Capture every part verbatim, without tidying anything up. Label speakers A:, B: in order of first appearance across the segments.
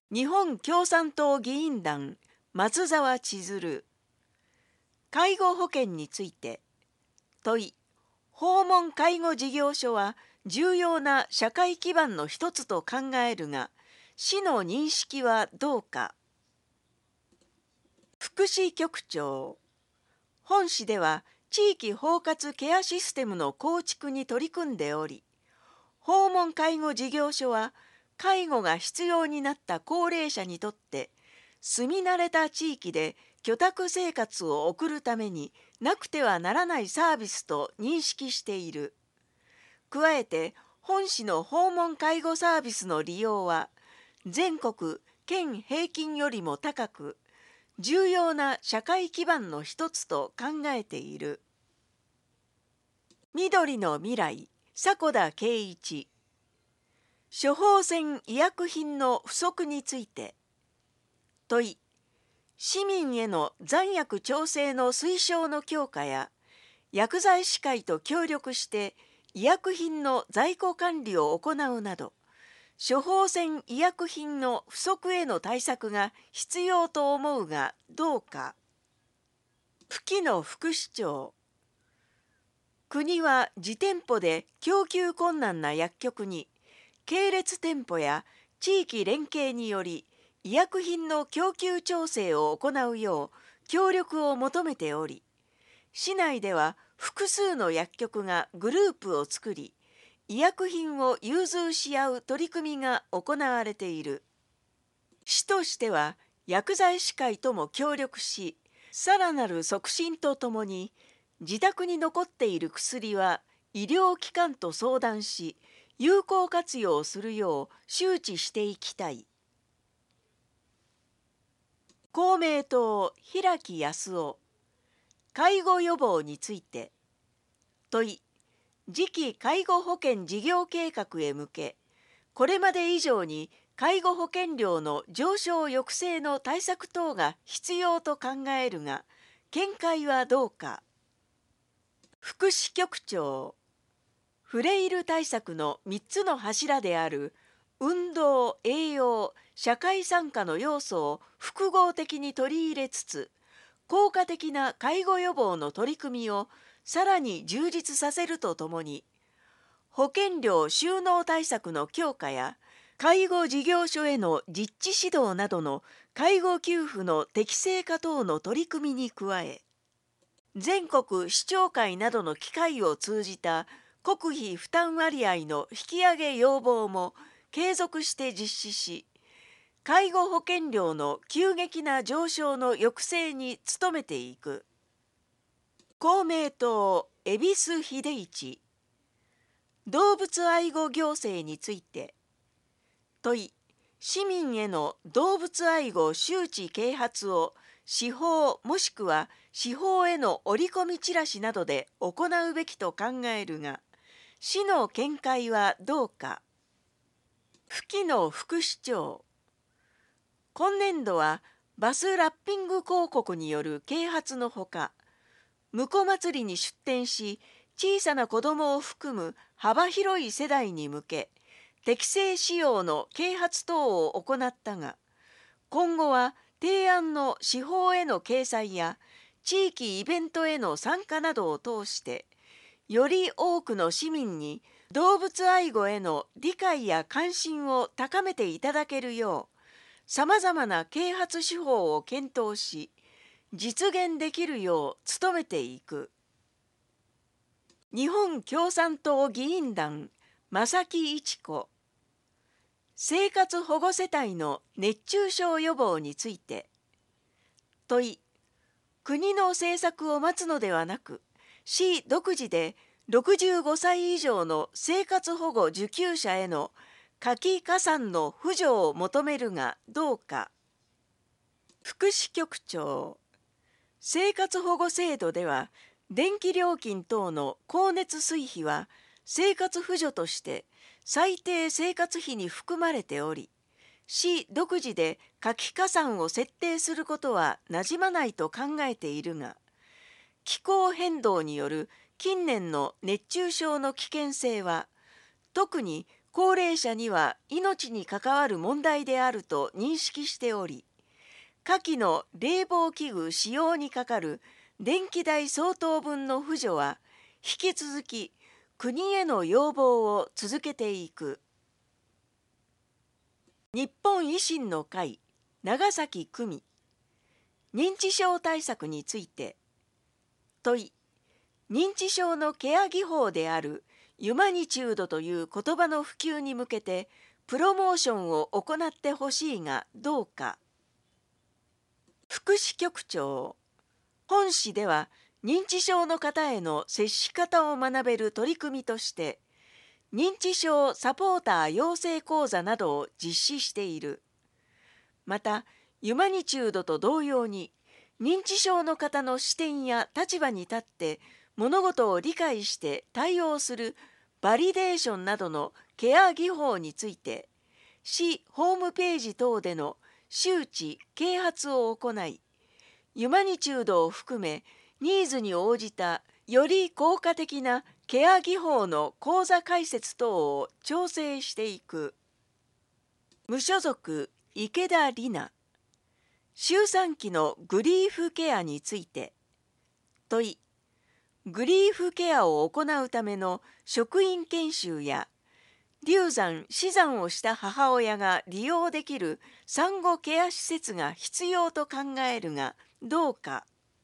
A: 日本共産党議員団松沢千鶴。介護保険について問い。訪問介護事業所は重要な社会基盤の一つと考えるが、市の認識はどうか。福祉局長。本市では地域包括ケアシステムの構築に取り組んでおり、訪問介護事業所は介護が必要になった高齢者にとって住み慣れた地域で居宅生活を送るためになくてはならないサービスと認識している。加えて本市の訪問介護サービスの利用は全国県平均よりも高く、重要な社会基盤の一つと考えている。緑の未来、迫田圭一。処方箋医薬品の不足について問い。市民への残薬調整の推奨の強化や薬剤師会と協力して医薬品の在庫管理を行うなど、処方箋医薬品の不足への対策が必要と思うがどうか。吹野副市長。国は自店舗で供給困難な薬局に系列店舗や地域連携により医薬品の供給調整を行うよう協力を求めており、市内では複数の薬局がグループを作り、医薬品を融通し合う取り組みが行われている。市としては薬剤師会とも協力し、さらなる促進とともに自宅に残っている薬は医療機関と相談し、有効活用するよう周知していきたい。公明党平木康夫。介護予防について問い。次期介護保険事業計画へ向け、これまで以上に介護保険料の上昇抑制の対策等が必要と考えるが、見解はどうか。福祉局長。フレイル対策のみっつの柱である運動、栄養、社会参加の要素を複合的に取り入れつつ、効果的な介護予防の取り組みをさらに充実させるとともに、保険料収納対策の強化や介護事業所への実地指導などの介護給付の適正化等の取り組みに加え、全国市長会などの機会を通じた国費負担割合の引き上げ要望も継続して実施し、介護保険料の急激な上昇の抑制に努めていく。公明党恵比寿秀一。動物愛護行政について問い。市民への動物愛護周知啓発を市法もしくは市法への折り込みチラシなどで行うべきと考えるが、市の見解はどうか。吹野副市長。今年度はバスラッピング広告による啓発のほか、婿祭りに出店し小さな子どもを含む幅広い世代に向け適正使用の啓発等を行ったが、今後は提案の市法への掲載や地域イベントへの参加などを通してより多くの市民に動物愛護への理解や関心を高めていただけるよう、さまざまな啓発手法を検討し、実現できるよう努めていく。日本共産党議員団正木一子。生活保護世帯の熱中症予防について問い。国の政策を待つのではなく、市独自でろくじゅうごさい以上の生活保護受給者への夏季加算の扶助を求めるがどうか。福祉局長。生活保護制度では電気料金等の光熱水費は生活扶助として最低生活費に含まれており、市独自で夏季加算を設定することはなじまないと考えているが、気候変動による近年の熱中症の危険性は特に高齢者には命に関わる問題であると認識しており、下記の冷房器具使用にかかる電気代相当分の扶助は引き続き国への要望を続けていく。日本維新の会長崎組認知症対策について問い、認知症のケア技法であるユマニチュードという言葉の普及に向けてプロモーションを行ってほしいがどうか。福祉局長、本市では認知症の方への接し方を学べる取り組みとして認知症サポーター養成講座などを実施している。またユマニチュードと同様に認知症の方の視点や立場に立って物事を理解して対応するバリデーションなどのケア技法について市ホームページ等での周知啓発を行い、ユマニチュードを含めニーズに応じたより効果的なケア技法の講座開設等を調整していく。無所属池田里奈、周産期のグリーフケアについて問い、グリーフケアを行うための職員研修や流産・死産をした母親が利用できる産後ケア施設が必要と考えるがどうか。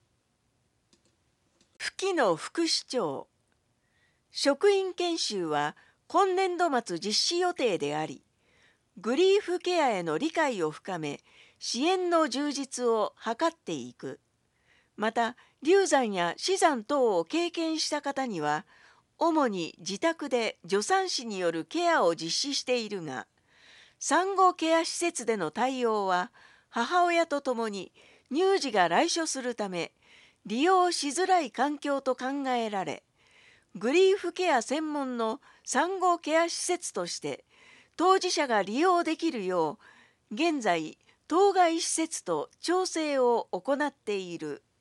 A: 府木の副市長、職員研修は今年度末実施予定であり、グリーフケアへの理解を深め支援の充実を図っていく。また流産や死産等を経験した方には主に自宅で助産師によるケアを実施しているが、産後ケア施設での対応は母親とともに乳児が来所するため利用しづらい環境と考えられ、グリーフケア専門の産後ケア施設として当事者が利用できるよう現在当該施設と調整を行っている。